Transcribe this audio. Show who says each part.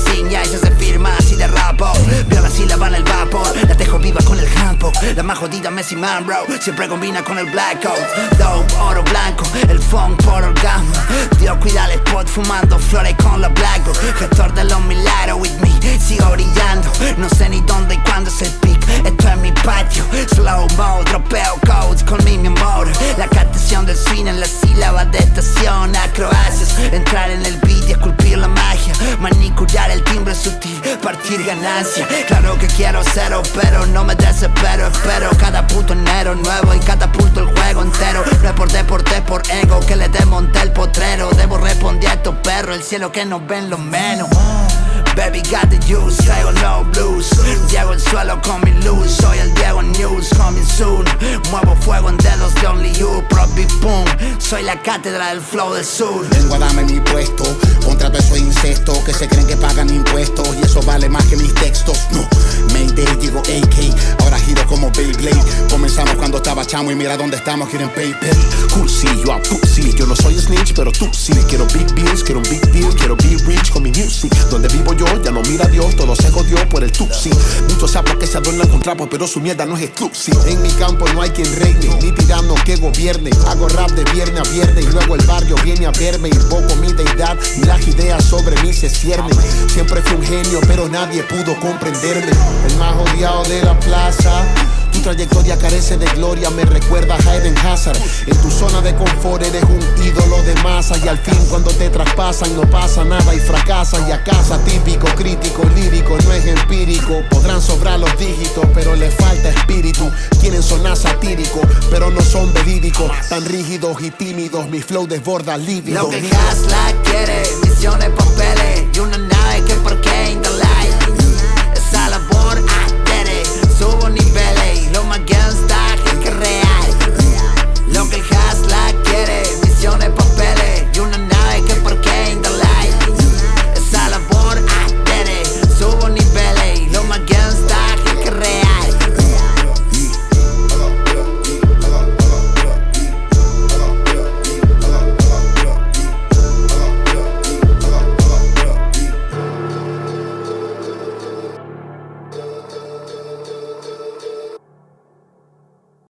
Speaker 1: insignia, ella se firma así de rapo. Veo la sílaba en el vapor, la dejo viva con el handbook. La más jodida Messi Man, bro, siempre combina con el black coat. Dope, oro blanco, el funk por orgasmo. Dios cuida el spot fumando flores con la black book. Gestor de los milagros with me, sigo brillando. No sé ni dónde y cuándo es el peak. Esto es mi patio, slow mo, dropeo codes con mi amor. La captación del swing en las sílabas de estación. Acrobacias, entrar en el beat y esculpir la magia. Manicurar el timbre sutil, partir ganancia. Claro que quiero cero, pero no me desespero. Espero cada puto enero nuevo y catapulto el juego entero. No es por deporte, es por ego que le desmonté el potrero. Debo responder a estos perros, el cielo que nos ven lo menos. Baby got the juice, traigo no blues. Llego el suelo con mi luz, soy el Diego News, coming soon. Muevo fuego en dedos de Only You, Pro Big Boom. Soy la cátedra del flow del sur.
Speaker 2: Vengo a darme mi puesto, contrato eso incesto. Que se creen que pagan impuestos y eso vale más que mis textos. No, Mayday, digo AK, ahora giro como Beyblade. Comenzamos cuando estaba chamo y mira dónde estamos, quieren paper. Cursi, yo a pussy, yo no soy snitch, pero tú sí. Quiero big bills, quiero un big deal, quiero be rich con mi music. Donde vivo yo, ya no mira a Dios, todo se jodió por el Tutsi. Muchos sapos que se adornan con trapos, pero su mierda no es exclusiva. En mi campo no hay quien reine, ni tirano que gobierne. Hago rap de viernes a viernes y luego el barrio viene a verme. Invoco mi deidad y las ideas sobre mí se ciernen. Siempre fui un genio, pero nadie pudo comprenderme. El más odiado de la plaza. Tu trayectoria carece de gloria, me recuerda a Eden Hazard. En tu zona de confort eres un ídolo de masa. Y al fin cuando te traspasan no pasa nada y fracasan. Y a casa típico, crítico, lírico, no es empírico. Podrán sobrar los dígitos, pero les falta espíritu. Quieren sonar satírico, pero no son verídicos. Tan rígidos y tímidos, mi flow desborda lívido.
Speaker 1: Lo que Hasla quiere, misiones, papeles y